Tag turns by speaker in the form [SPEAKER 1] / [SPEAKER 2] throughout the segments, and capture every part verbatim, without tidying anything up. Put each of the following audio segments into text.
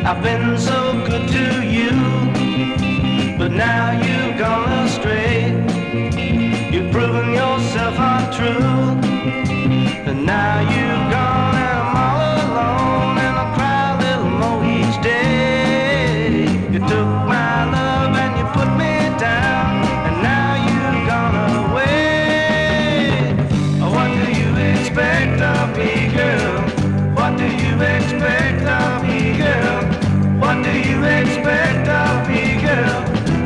[SPEAKER 1] I've been so good to you, but now you've gone astray. You've proven yourself untrue, and now you've gone and I'm all alone, and I cry a little more each day. You took my love and you put me down, and now you've gone away. What do you expect of me, girl? What do you expect of me, girl? What do you expect of me, girl?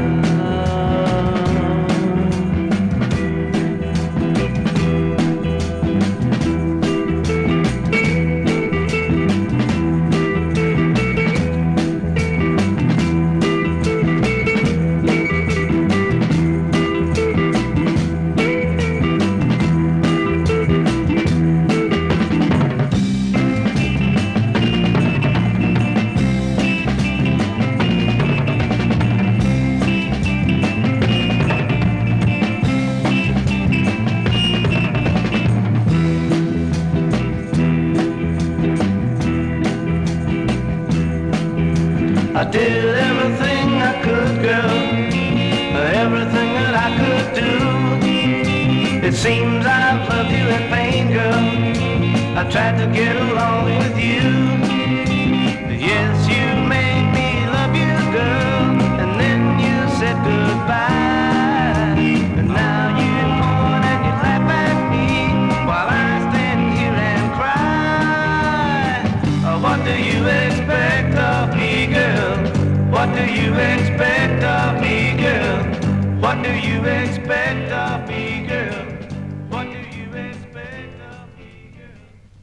[SPEAKER 1] I did everything I could, girl, everything that I could do. It seems I've loved you in pain, girl. I tried to get along with you. Yes, you made me love you, girl, and then you said goodbye. And now you mourn and you laugh at me while I stand here and cry. Oh, what do you expect of me, girl? What do you expect of me, girl? What do you expect